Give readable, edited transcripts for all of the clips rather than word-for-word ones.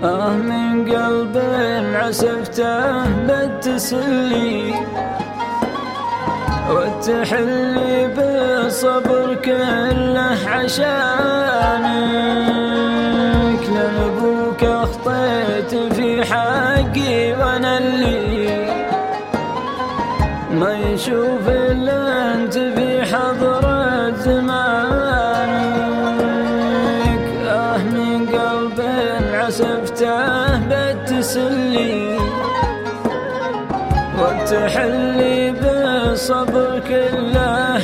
من قلب عسفته بالتسلي والتحلي بالصبر كله عشانك، لأن أبوك أخطيت في حقي وأنا اللي ما يشوف إلا أنت في حضرة زمانك. من قلب عسفته بالتسلي والتحلي بالصبر كله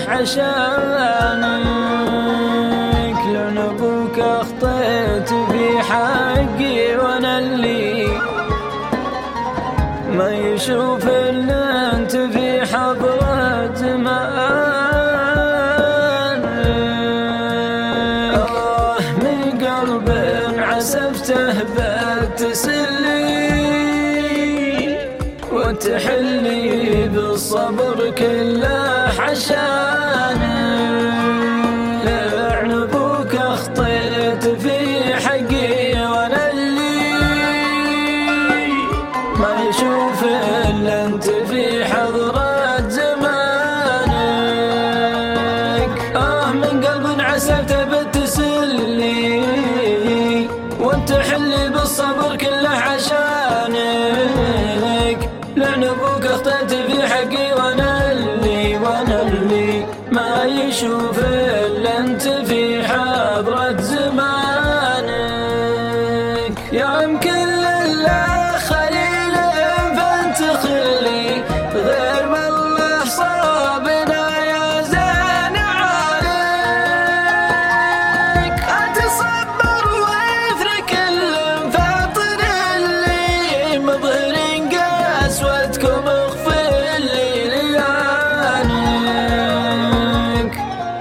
عشانك، لأن أبوك أخطيت في حقي وأنا اللي ما يشوف إلا أنت في حضرة زمانك. من قلب عسفته بالتسلي وتحلي بالصبر كله عشانك، لعن أبوك أخطيت في حقي وأنا اللي ما يشوف إلا أنت في حضرة زمانك. من قلب عسفته بالتسلي والتحلي بالصبر كله عشانك، لأن أبوك أخطيت في حقي وأنا اللي ما يشوف إلا أنت في حضرة زمانك. يا يمكن لله خليل فأنت خلي، غير ما الله صابنا يا زين عليك. أتصبر ويثرك الفاطر اللي مظهرين قسوتكم اغفر لي ليانك.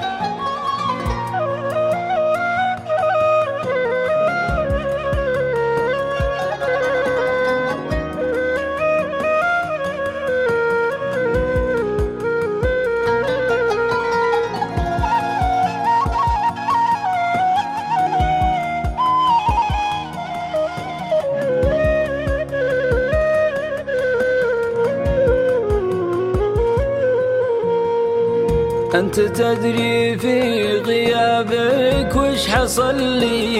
أنت تدري في غيابك وش حصل لي،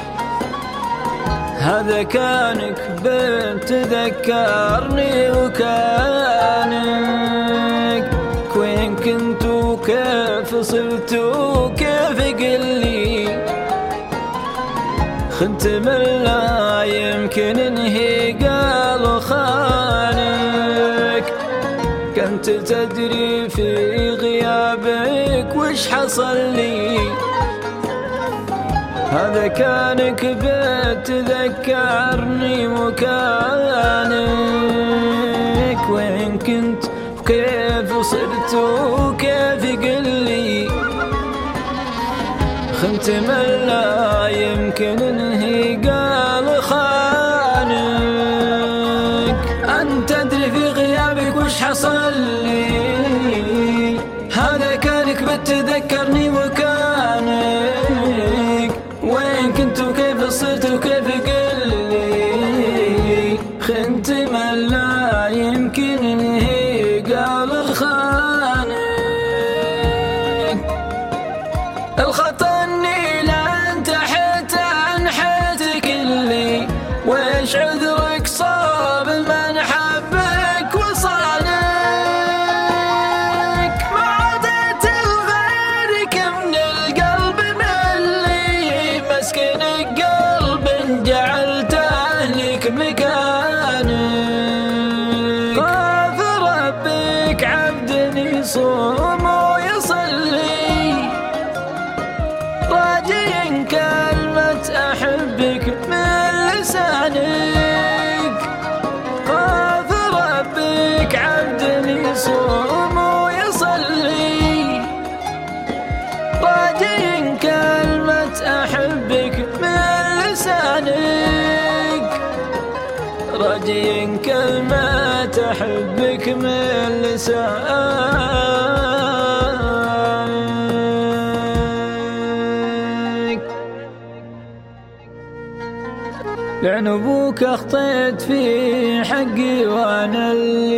هذا كانك بتذكرني وكانك وين كنت وكيف صرت وكيف قلي. خنت من لا يمكن انهي قال خانك. كنت تدري في غيابك وش حصل لي، هذا كانك بتذكرني وكانك وين كنت وكيف صرت وكيف قلي. خنت من لا يمكن انهي قال خانك. أنت تدري في غيابك وش حصل لي، هذا كانك بتذكرني وكانك وين كنت وكيف صرت وكيف قلي. خنت من لا يمكن انهي قال خانك. الخطا اني لا انتحت عن حياتك اللي ويش عذرك صاب من حبك وصانك. ما عدت لغيرك من القلب ملي، مسكن قلب جعلته لك مكانك. خاف ربك عبد يصوم ويصلي، راجيا كلمة أحبك من لسانك. خاف ربك عبد يصوم ويصلي، راجيا كلمة أحبك من لسانك. راجيا كلمة أحبك من لسانك. لعن ابوك اخطيت في حقي وانا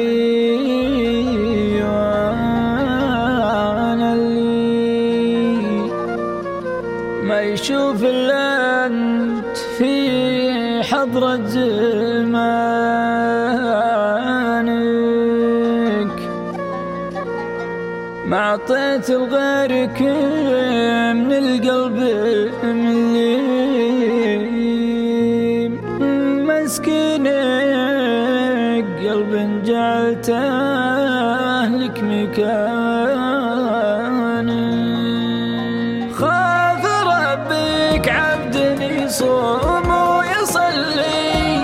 اللي ما يشوف الا انت في حضرة زمانك، ما عطيت لغيرك من القلب اللي مسكينك، قلب جعلته لك مكانك. خاف ربك عبد يصوم ويصلي،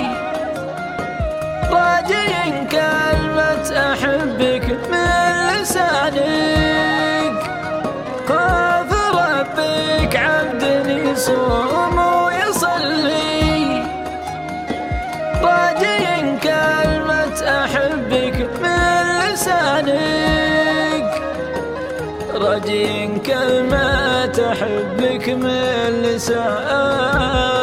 راجي كلمة أحبك من لسانك. خاف ربك عبد يصوم ويصلي، راجي كلمة أحبك من لسانك. راجي كلمة أحبك من لسانك.